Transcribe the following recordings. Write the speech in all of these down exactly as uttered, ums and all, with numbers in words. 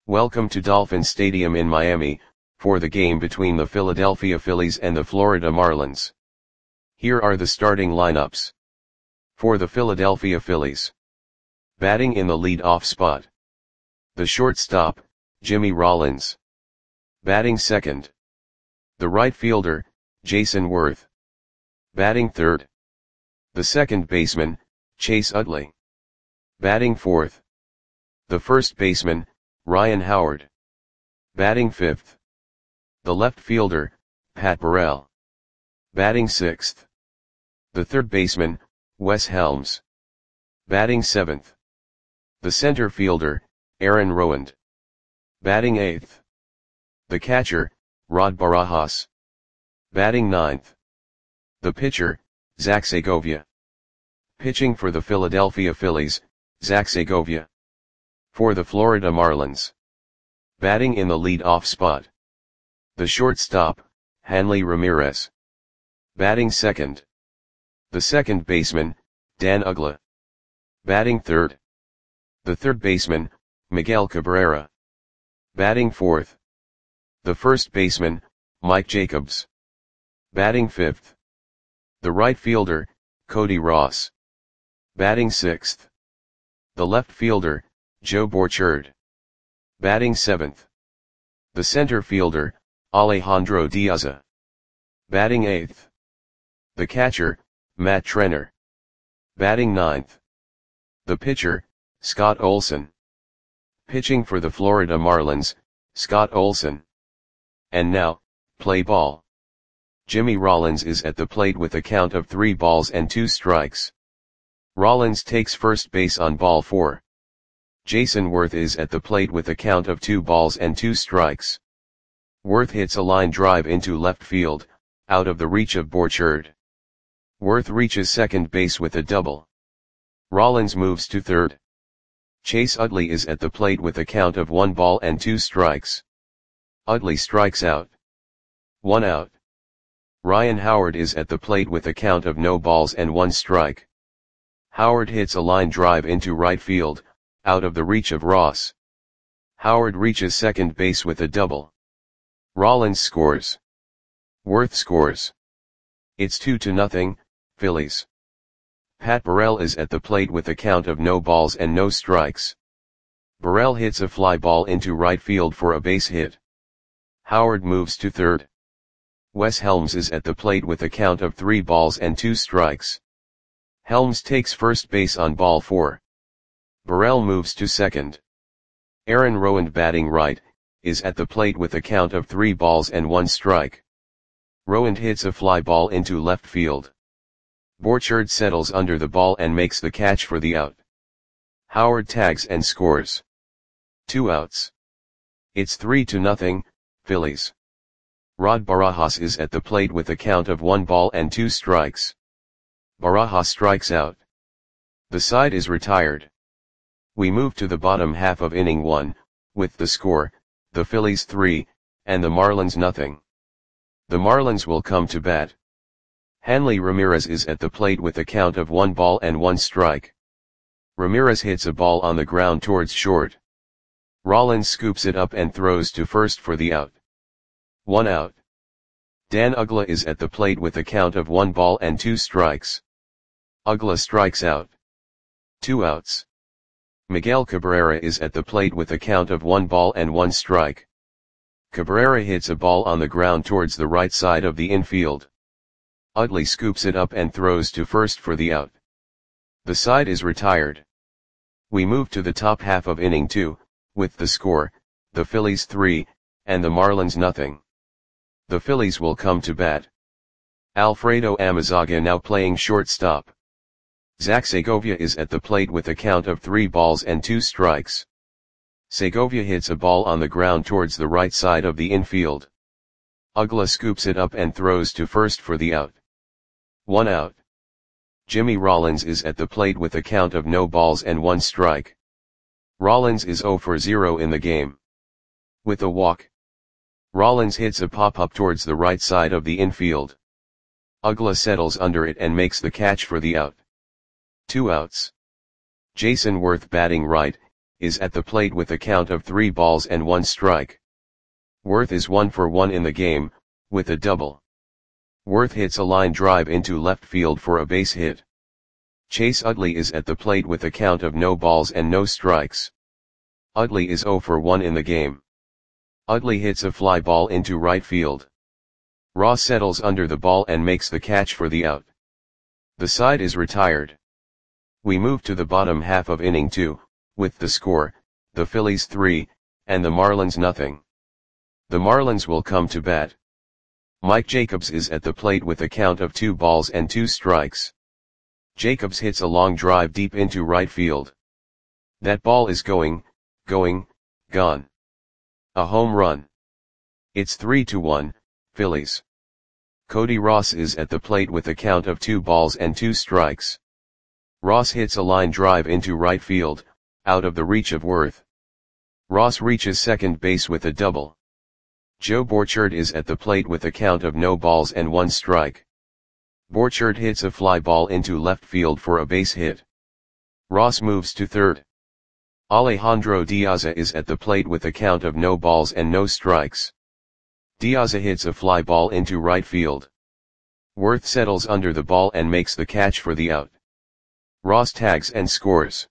Welcome to Dolphin Stadium in Miami, for the game between the Philadelphia Phillies and the Florida Marlins. Here are the starting lineups. For the Philadelphia Phillies. Batting in the lead-off spot. The shortstop, Jimmy Rollins. Batting second. The right fielder, Jayson Werth. Batting third. The second baseman, Chase Utley. Batting fourth. The first baseman, Ryan Howard. Batting fifth. The left fielder, Pat Burrell. Batting sixth. The third baseman, Wes Helms. Batting seventh. The center fielder, Aaron Rowand. Batting eighth. The catcher, Rod Barajas. Batting ninth. The pitcher, Zach Segovia. Pitching for the Philadelphia Phillies, Zach Segovia. For the Florida Marlins. Batting in the lead-off spot. The shortstop, Hanley Ramirez. Batting second. The second baseman, Dan Uggla. Batting third. The third baseman, Miguel Cabrera. Batting fourth. The first baseman, Mike Jacobs. Batting fifth. The right fielder, Cody Ross. Batting sixth. The left fielder, Joe Borchard. Batting seventh. The center fielder, Alejandro Diaza. Batting eighth. The catcher, Matt Trenner. Batting ninth. The pitcher, Scott Olson. Pitching for the Florida Marlins, Scott Olson. And now, play ball. Jimmy Rollins is at the plate with a count of three balls and two strikes. Rollins takes first base on ball four. Jayson Werth is at the plate with a count of two balls and two strikes. Werth hits a line drive into left field, out of the reach of Borchard. Werth reaches second base with a double. Rollins moves to third. Chase Utley is at the plate with a count of one ball and two strikes. Utley strikes out. One out. Ryan Howard is at the plate with a count of no balls and one strike. Howard hits a line drive into right field, out of the reach of Ross. Howard reaches second base with a double. Rollins scores. Werth scores. It's two to nothing, Phillies. Pat Burrell is at the plate with a count of no balls and no strikes. Burrell hits a fly ball into right field for a base hit. Howard moves to third. Wes Helms is at the plate with a count of three balls and two strikes. Helms takes first base on ball four. Burrell moves to second. Aaron Rowand, batting right, is at the plate with a count of three balls and one strike. Rowand hits a fly ball into left field. Borchard settles under the ball and makes the catch for the out. Howard tags and scores. Two outs. It's three to nothing, Phillies. Rod Barajas is at the plate with a count of one ball and two strikes. Barajas strikes out. The side is retired. We move to the bottom half of inning one, with the score, the Phillies three, and the Marlins nothing. The Marlins will come to bat. Hanley Ramirez is at the plate with a count of one ball and one strike. Ramirez hits a ball on the ground towards short. Rollins scoops it up and throws to first for the out. One out. Dan Uggla is at the plate with a count of one ball and two strikes. Uggla strikes out. Two outs. Miguel Cabrera is at the plate with a count of one ball and one strike. Cabrera hits a ball on the ground towards the right side of the infield. Utley scoops it up and throws to first for the out. The side is retired. We move to the top half of inning two, with the score, the Phillies three, and the Marlins nothing. The Phillies will come to bat. Alfredo Amezaga now playing shortstop. Zach Segovia is at the plate with a count of three balls and two strikes. Segovia hits a ball on the ground towards the right side of the infield. Uggla scoops it up and throws to first for the out. One out. Jimmy Rollins is at the plate with a count of no balls and one strike. Rollins is zero for zero in the game. With a walk. Rollins hits a pop-up towards the right side of the infield. Uggla settles under it and makes the catch for the out. Two outs. Jayson Werth, batting right, is at the plate with a count of three balls and one strike. Worth is one for one in the game, with a double. Worth hits a line drive into left field for a base hit. Chase Utley is at the plate with a count of no balls and no strikes. Utley is zero for one in the game. Utley hits a fly ball into right field. Ross settles under the ball and makes the catch for the out. The side is retired. We move to the bottom half of inning two, with the score, the Phillies three, and the Marlins nothing. The Marlins will come to bat. Mike Jacobs is at the plate with a count of two balls and two strikes. Jacobs hits a long drive deep into right field. That ball is going, going, gone. A home run. It's three to one, Phillies. Cody Ross is at the plate with a count of two balls and two strikes. Ross hits a line drive into right field, out of the reach of Worth. Ross reaches second base with a double. Joe Borchard is at the plate with a count of no balls and one strike. Borchard hits a fly ball into left field for a base hit. Ross moves to third. Alejandro Diaza is at the plate with a count of no balls and no strikes. Diaza hits a fly ball into right field. Worth settles under the ball and makes the catch for the out. Ross tags and scores.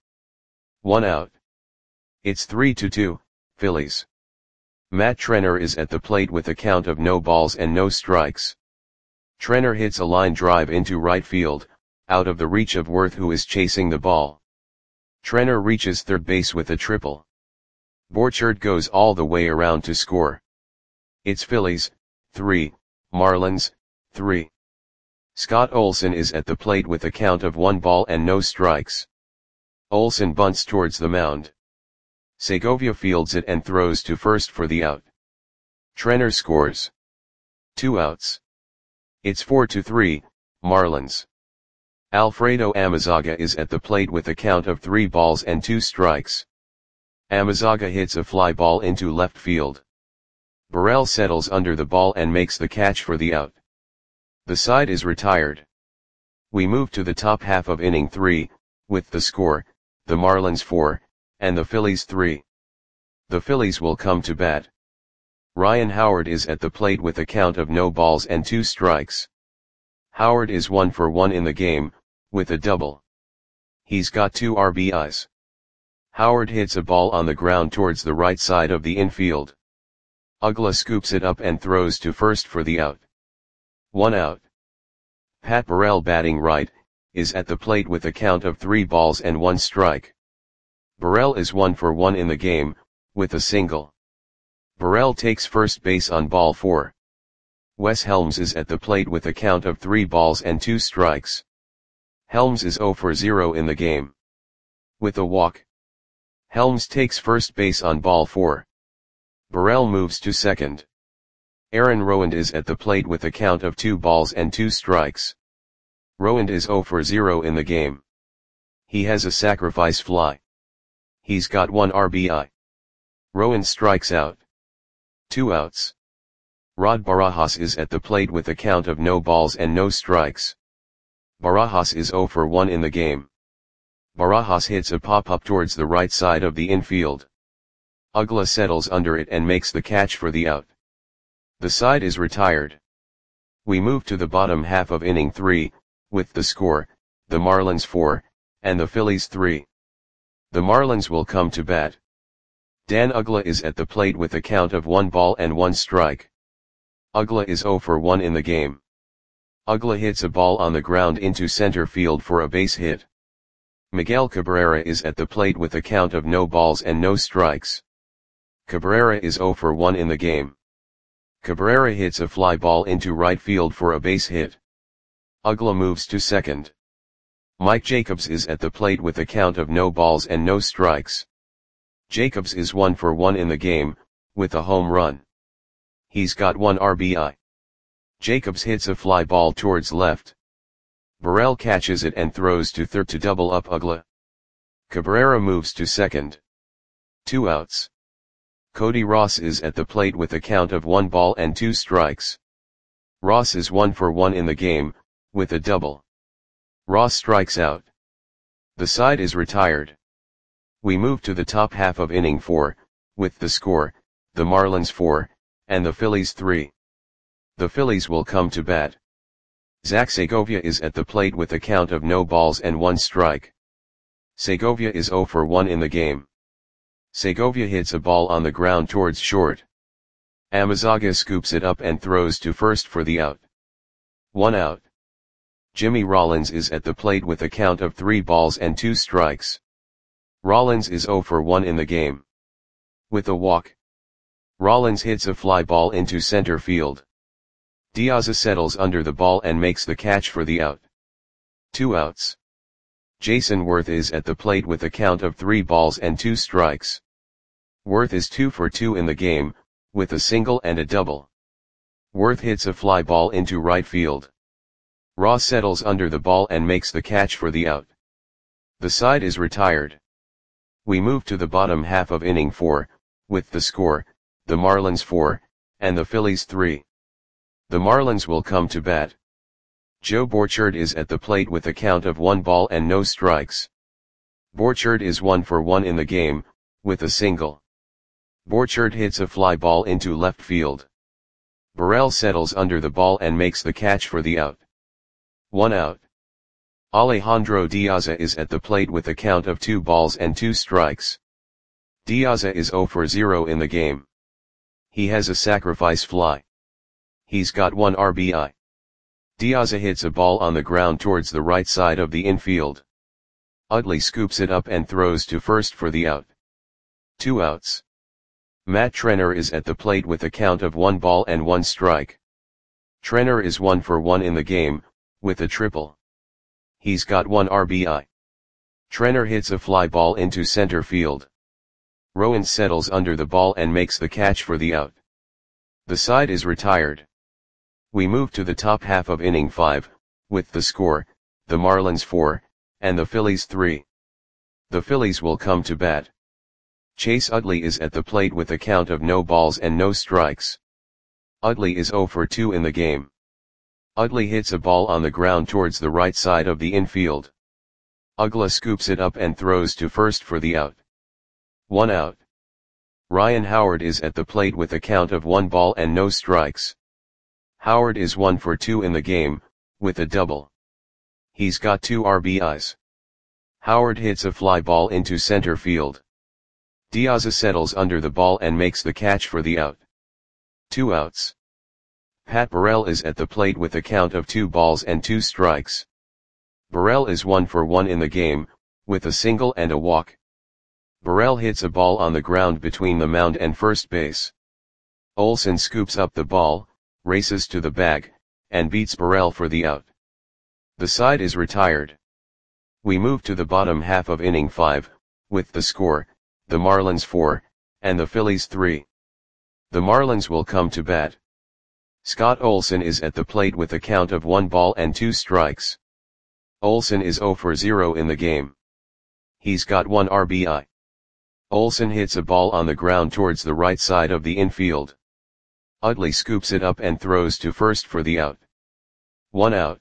One out. It's three to two, Phillies. Matt Trenner is at the plate with a count of no balls and no strikes. Trenner hits a line drive into right field, out of the reach of Worth, who is chasing the ball. Trenner reaches third base with a triple. Borchard goes all the way around to score. It's Phillies, three, Marlins, three. Scott Olson is at the plate with a count of one ball and no strikes. Olson bunts towards the mound. Segovia fields it and throws to first for the out. Trenner scores. Two outs. It's four to three, Marlins. Alfredo Amezaga is at the plate with a count of three balls and two strikes. Amezaga hits a fly ball into left field. Burrell settles under the ball and makes the catch for the out. The side is retired. We move to the top half of inning three, with the score, the Marlins four, and the Phillies three. The Phillies will come to bat. Ryan Howard is at the plate with a count of no balls and two strikes. Howard is one for one in the game, with a double. He's got two R B Is. Howard hits a ball on the ground towards the right side of the infield. Uggla scoops it up and throws to first for the out. One out. Pat Burrell, batting right, is at the plate with a count of three balls and one strike. Burrell is one for one in the game, with a single. Burrell takes first base on ball four. Wes Helms is at the plate with a count of three balls and two strikes. Helms is zero for zero in the game. With a walk. Helms takes first base on ball four. Burrell moves to second. Aaron Rowand is at the plate with a count of two balls and two strikes. Rowand is zero for zero in the game. He has a sacrifice fly. He's got one R B I. Rowand strikes out. Two outs. Rod Barajas is at the plate with a count of no balls and no strikes. Barajas is zero for one in the game. Barajas hits a pop-up towards the right side of the infield. Uggla settles under it and makes the catch for the out. The side is retired. We move to the bottom half of inning three, with the score, the Marlins four, and the Phillies three. The Marlins will come to bat. Dan Uggla is at the plate with a count of one ball and one strike. Uggla is zero for one in the game. Uggla hits a ball on the ground into center field for a base hit. Miguel Cabrera is at the plate with a count of no balls and no strikes. Cabrera is zero for one in the game. Cabrera hits a fly ball into right field for a base hit. Uggla moves to second. Mike Jacobs is at the plate with a count of no balls and no strikes. Jacobs is one for one in the game, with a home run. He's got one R B I. Jacobs hits a fly ball towards left. Burrell catches it and throws to third to double up Uggla. Cabrera moves to second. Two outs. Cody Ross is at the plate with a count of one ball and two strikes. Ross is one for one in the game, with a double. Ross strikes out. The side is retired. We move to the top half of inning four, with the score, the Marlins four, and the Phillies three. The Phillies will come to bat. Zach Segovia is at the plate with a count of no balls and one strike. Segovia is zero for one in the game. Segovia hits a ball on the ground towards short. Amezaga scoops it up and throws to first for the out. One out. Jimmy Rollins is at the plate with a count of three balls and two strikes. Rollins is zero for one in the game. With a walk, Rollins hits a fly ball into center field. Diaz settles under the ball and makes the catch for the out. Two outs. Jason Worth is at the plate with a count of three balls and two strikes. Worth is two for two in the game, with a single and a double. Worth hits a fly ball into right field. Ross settles under the ball and makes the catch for the out. The side is retired. We move to the bottom half of inning four, with the score, the Marlins four, and the Phillies three. The Marlins will come to bat. Joe Borchard is at the plate with a count of one ball and no strikes. Borchard is one for one in the game, with a single. Borchard hits a fly ball into left field. Burrell settles under the ball and makes the catch for the out. One out. Alejandro Diaza is at the plate with a count of two balls and two strikes. Diaza is zero for zero in the game. He has a sacrifice fly. He's got one R B I. Diaza hits a ball on the ground towards the right side of the infield. Utley scoops it up and throws to first for the out. Two outs. Matt Trenner is at the plate with a count of one ball and one strike. Trenner is one for one in the game, with a triple. He's got one R B I. Trenner hits a fly ball into center field. Rowan settles under the ball and makes the catch for the out. The side is retired. We move to the top half of inning five, with the score, the Marlins four, and the Phillies three. The Phillies will come to bat. Chase Utley is at the plate with a count of no balls and no strikes. Utley is zero for two in the game. Utley hits a ball on the ground towards the right side of the infield. Uggla scoops it up and throws to first for the out. One out. Ryan Howard is at the plate with a count of one ball and no strikes. Howard is one for two in the game, with a double. He's got two R B Is. Howard hits a fly ball into center field. Diaz settles under the ball and makes the catch for the out. Two outs. Pat Burrell is at the plate with a count of two balls and two strikes. Burrell is one for one in the game, with a single and a walk. Burrell hits a ball on the ground between the mound and first base. Olsen scoops up the ball, races to the bag, and beats Burrell for the out. The side is retired. We move to the bottom half of inning five, with the score, the Marlins four, and the Phillies three. The Marlins will come to bat. Scott Olsen is at the plate with a count of one ball and two strikes. Olsen is zero for zero in the game. He's got one R B I. Olsen hits a ball on the ground towards the right side of the infield. Utley scoops it up and throws to first for the out. One out.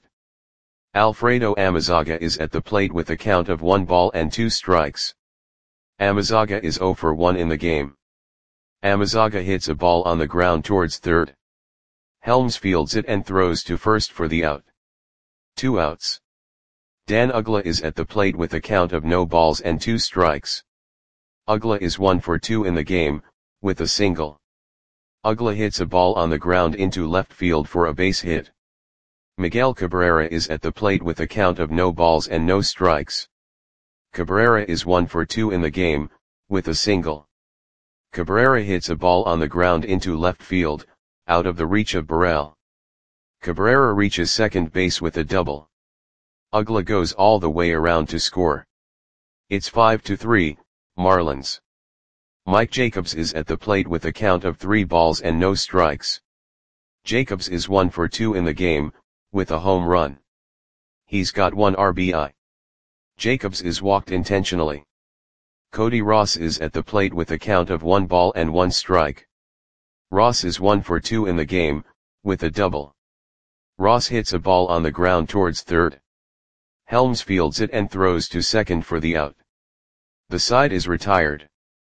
Alfredo Amezaga is at the plate with a count of one ball and two strikes. Amezaga is zero for one in the game. Amezaga hits a ball on the ground towards third. Helms fields it and throws to first for the out. Two outs. Dan Uggla is at the plate with a count of no balls and two strikes. Uggla is one for two in the game, with a single. Uggla hits a ball on the ground into left field for a base hit. Miguel Cabrera is at the plate with a count of no balls and no strikes. Cabrera is one for two in the game, with a single. Cabrera hits a ball on the ground into left field, out of the reach of Burrell. Cabrera reaches second base with a double. Uggla goes all the way around to score. It's five to three, Marlins. Mike Jacobs is at the plate with a count of three balls and no strikes. Jacobs is one for two in the game, with a home run. He's got one R B I. Jacobs is walked intentionally. Cody Ross is at the plate with a count of one ball and one strike. Ross is one for two in the game, with a double. Ross hits a ball on the ground towards third. Helms fields it and throws to second for the out. The side is retired.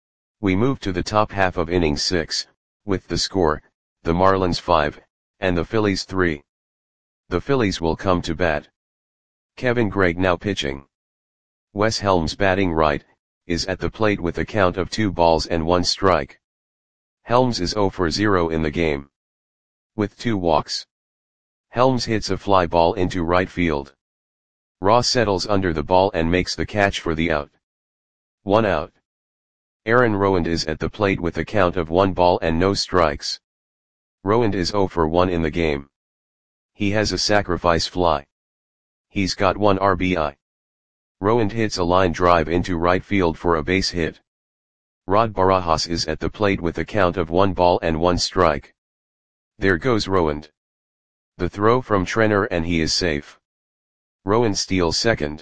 We move to the top half of innings six, with the score, the Marlins five, and the Phillies three. The Phillies will come to bat. Kevin Gregg now pitching. Wes Helms batting right, is at the plate with a count of two balls and one strike. Helms is zero for zero in the game, with two walks. Helms hits a fly ball into right field. Ross settles under the ball and makes the catch for the out. One out. Aaron Rowand is at the plate with a count of one ball and no strikes. Rowand is zero for one in the game. He has a sacrifice fly. He's got one R B I. Rowand hits a line drive into right field for a base hit. Rod Barajas is at the plate with a count of one ball and one strike. There goes Rowand. The throw from Trenner and he is safe. Rowand steals second.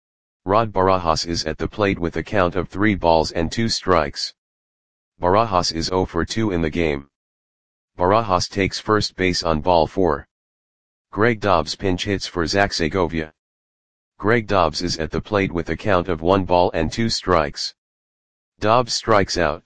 Rod Barajas is at the plate with a count of three balls and two strikes. Barajas is zero for two in the game. Barajas takes first base on ball four. Greg Dobbs pinch hits for Zach Segovia. Greg Dobbs is at the plate with a count of one ball and two strikes. Dobbs strikes out.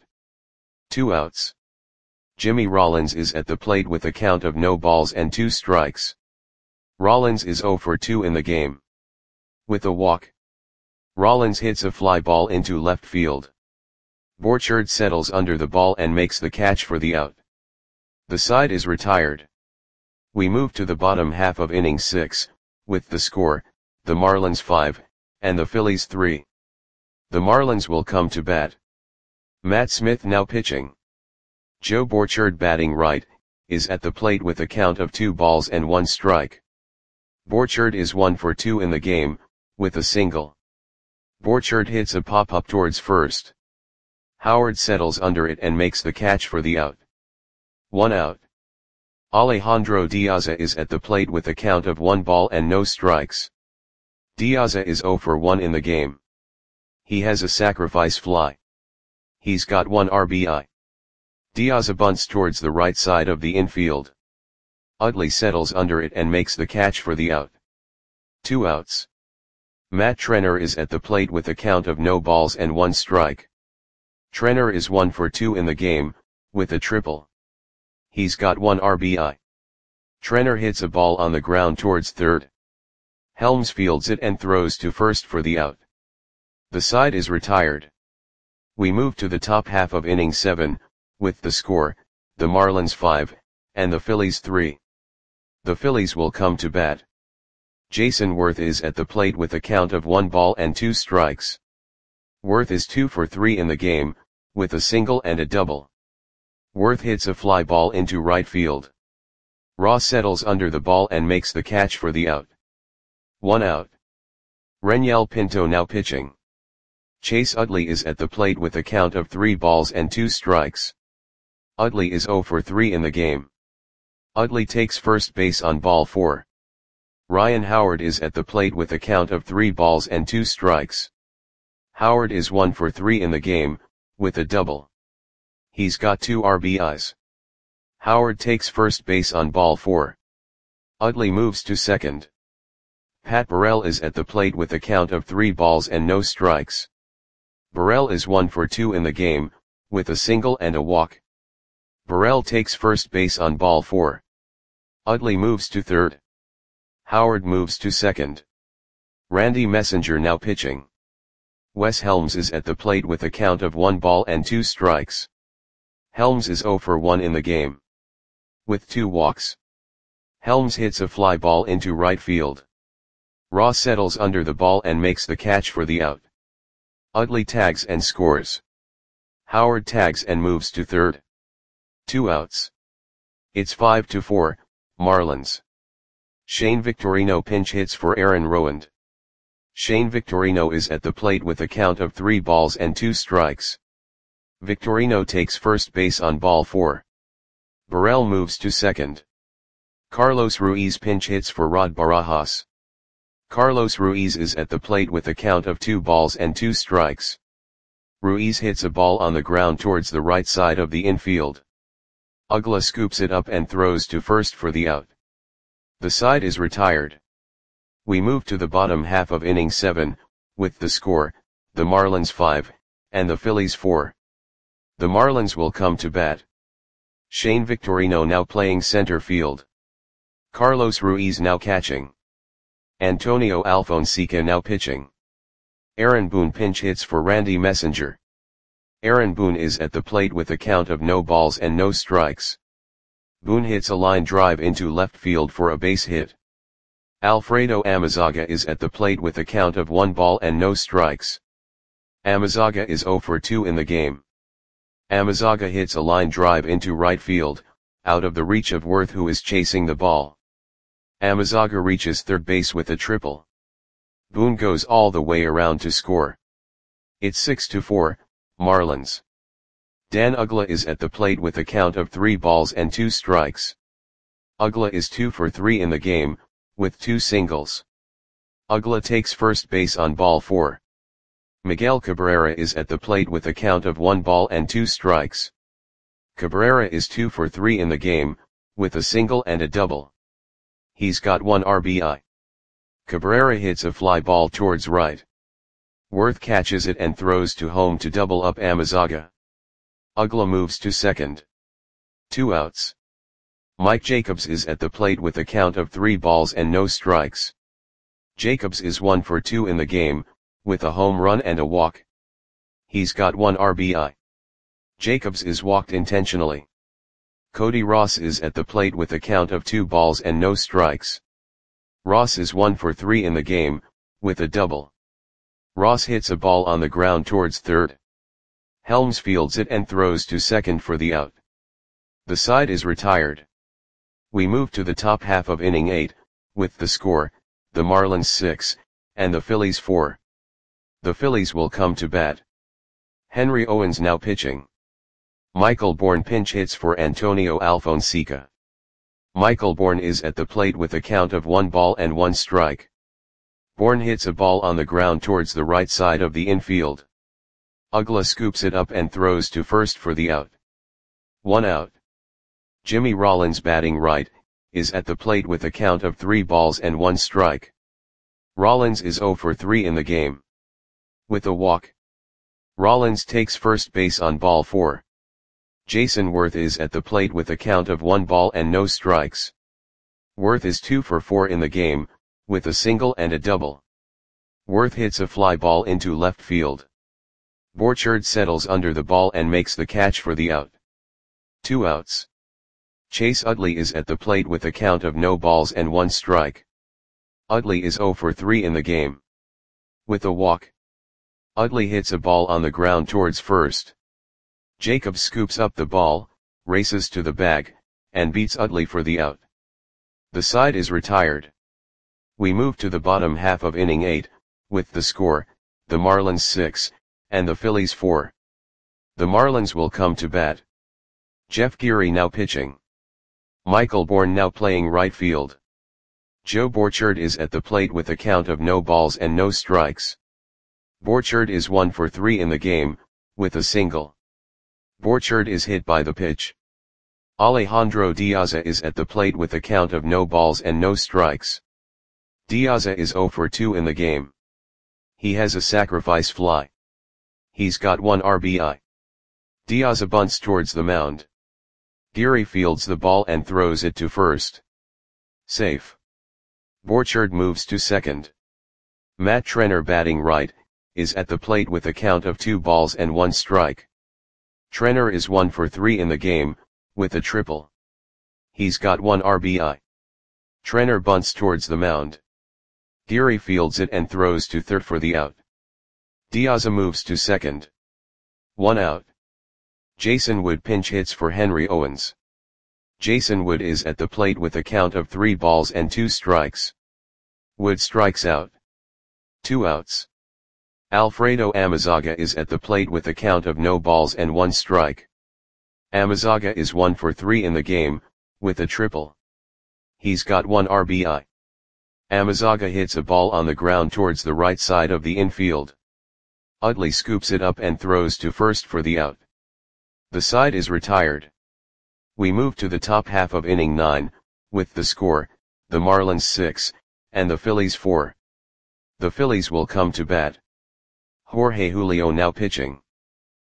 Two outs. Jimmy Rollins is at the plate with a count of no balls and two strikes. Rollins is zero for two in the game, with a walk. Rollins hits a fly ball into left field. Borchard settles under the ball and makes the catch for the out. The side is retired. We move to the bottom half of inning six, with the score, the Marlins five, and the Phillies three. The Marlins will come to bat. Matt Smith now pitching. Joe Borchard batting right, is at the plate with a count of two balls and one strike. Borchard is one for two in the game, with a single. Borchard hits a pop-up towards first. Howard settles under it and makes the catch for the out. One out. Alejandro Diaza is at the plate with a count of one ball and no strikes. Diaza is zero for one in the game. He has a sacrifice fly. He's got one R B I. Diaza bunts towards the right side of the infield. Utley settles under it and makes the catch for the out. Two outs. Matt Trenner is at the plate with a count of no balls and one strike. Trenner is one for two in the game, with a triple. He's got one R B I. Trenner hits a ball on the ground towards third. Helms fields it and throws to first for the out. The side is retired. We move to the top half of inning seven, with the score, the Marlins five, and the Phillies three. The Phillies will come to bat. Jason Worth is at the plate with a count of one ball and two strikes. Worth is two for three in the game, with a single and a double. Worth hits a fly ball into right field. Ross settles under the ball and makes the catch for the out. One out. Renyel Pinto now pitching. Chase Utley is at the plate with a count of three balls and two strikes. Utley is zero for three in the game. Utley takes first base on ball four. Ryan Howard is at the plate with a count of three balls and two strikes. Howard is one for three in the game, with a double. He's got two R B Is. Howard takes first base on ball four. Utley moves to second. Pat Burrell is at the plate with a count of three balls and no strikes. Burrell is one for two in the game, with a single and a walk. Burrell takes first base on ball four. Utley moves to third. Howard moves to second. Randy Messenger now pitching. Wes Helms is at the plate with a count of one ball and two strikes. Helms is zero for one in the game, with two walks. Helms hits a fly ball into right field. Ross settles under the ball and makes the catch for the out. Utley tags and scores. Howard tags and moves to third. Two outs. It's five to four, Marlins. Shane Victorino pinch hits for Aaron Rowand. Shane Victorino is at the plate with a count of three balls and two strikes. Victorino takes first base on ball four. Burrell moves to second. Carlos Ruiz pinch hits for Rod Barajas. Carlos Ruiz is at the plate with a count of two balls and two strikes. Ruiz hits a ball on the ground towards the right side of the infield. Ugla scoops it up and throws to first for the out. The side is retired. We move to the bottom half of inning seven, with the score, the Marlins five, and the Phillies four. The Marlins will come to bat. Shane Victorino now playing center field. Carlos Ruiz now catching. Antonio Alfonseca now pitching. Aaron Boone pinch hits for Randy Messenger. Aaron Boone is at the plate with a count of no balls and no strikes. Boone hits a line drive into left field for a base hit. Alfredo Amezaga is at the plate with a count of one ball and no strikes. Amezaga is zero for two in the game. Amezaga hits a line drive into right field, out of the reach of Worth, who is chasing the ball. Amezaga reaches third base with a triple. Boone goes all the way around to score. It's six to four, Marlins. Dan Uggla is at the plate with a count of three balls and two strikes. Uggla is two for three in the game, with two singles. Uggla takes first base on ball four. Miguel Cabrera is at the plate with a count of one ball and two strikes. Cabrera is two for three in the game, with a single and a double. He's got one R B I. Cabrera hits a fly ball towards right. Worth catches it and throws to home to double up Amezaga. Uggla moves to second. Two outs. Mike Jacobs is at the plate with a count of three balls and no strikes. Jacobs is one for two in the game, with a home run and a walk. He's got one R B I. Jacobs is walked intentionally. Cody Ross is at the plate with a count of two balls and no strikes. Ross is one for three in the game, with a double. Ross hits a ball on the ground towards third. Helms fields it and throws to second for the out. The side is retired. We move to the top half of inning eight, with the score, the Marlins six, and the Phillies four. The Phillies will come to bat. Henry Owens now pitching. Michael Bourne pinch hits for Antonio Alfonseca. Michael Bourne is at the plate with a count of one ball and one strike. Bourne hits a ball on the ground towards the right side of the infield. Uggla scoops it up and throws to first for the out. One out. Jimmy Rollins batting right, is at the plate with a count of three balls and one strike. Rollins is zero for three in the game. With a walk. Rollins takes first base on ball four. Jason Worth is at the plate with a count of one ball and no strikes. Worth is two for four in the game, with a single and a double. Worth hits a fly ball into left field. Borchard settles under the ball and makes the catch for the out. Two outs. Chase Utley is at the plate with a count of no balls and one strike. Utley is zero for three in the game. With a walk. Utley hits a ball on the ground towards first. Jacobs scoops up the ball, races to the bag, and beats Utley for the out. The side is retired. We move to the bottom half of inning eight, with the score, the Marlins six, and the Phillies four. The Marlins will come to bat. Jeff Geary now pitching. Michael Bourne now playing right field. Joe Borchard is at the plate with a count of no balls and no strikes. Borchard is one for three in the game, with a single. Borchard is hit by the pitch. Alejandro Diaza is at the plate with a count of no balls and no strikes. Diaza is zero for two in the game. He has a sacrifice fly. He's got one R B I. Diaza bunts towards the mound. Geary fields the ball and throws it to first. Safe. Borchard moves to second. Matt Trenner batting right, is at the plate with a count of two balls and one strike. Trenner is one for three in the game, with a triple. He's got one R B I. Trenner bunts towards the mound. Geary fields it and throws to third for the out. Diaza moves to second. One out. Jason Wood pinch hits for Henry Owens. Jason Wood is at the plate with a count of three balls and two strikes. Wood strikes out. Two outs. Alfredo Amezaga is at the plate with a count of no balls and one strike. Amezaga is one for three in the game, with a triple. He's got one R B I. Amezaga hits a ball on the ground towards the right side of the infield. Utley scoops it up and throws to first for the out. The side is retired. We move to the top half of inning nine, with the score, the Marlins six, and the Phillies four. The Phillies will come to bat. Jorge Julio now pitching.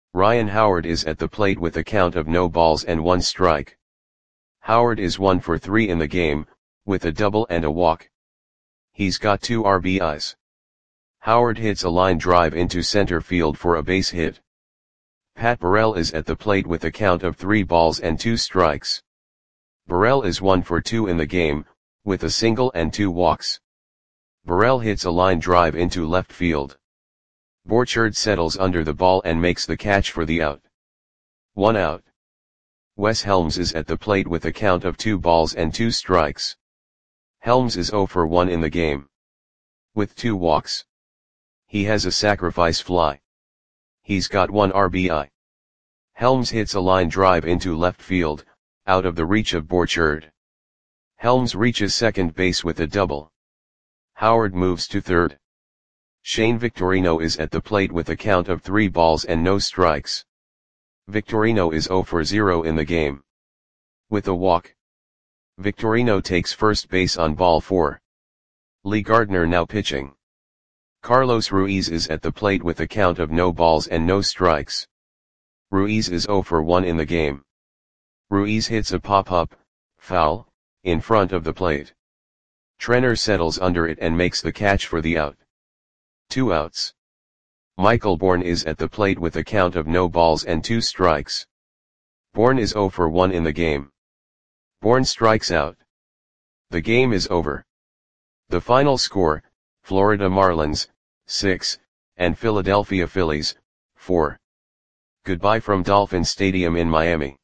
Ryan Howard is at the plate with a count of no balls and one strike. Howard is one for three in the game, with a double and a walk. He's got two R B Is. Howard hits a line drive into center field for a base hit. Pat Burrell is at the plate with a count of three balls and two strikes. Burrell is one for two in the game, with a single and two walks. Burrell hits a line drive into left field. Borchard settles under the ball and makes the catch for the out. One out. Wes Helms is at the plate with a count of two balls and two strikes. Helms is zero for one in the game, with two walks. He has a sacrifice fly. He's got one R B I. Helms hits a line drive into left field, out of the reach of Borchard. Helms reaches second base with a double. Howard moves to third. Shane Victorino is at the plate with a count of three balls and no strikes. Victorino is zero for zero in the game, with a walk. Victorino takes first base on ball four. Lee Gardner now pitching. Carlos Ruiz is at the plate with a count of no balls and no strikes. Ruiz is zero for one in the game. Ruiz hits a pop-up, foul, in front of the plate. Trenner settles under it and makes the catch for the out. Two outs. Michael Bourne is at the plate with a count of no balls and two strikes. Bourne is zero for one in the game. Bourne strikes out. The game is over. The final score, Florida Marlins, six, and Philadelphia Phillies, four. Goodbye from Dolphin Stadium in Miami.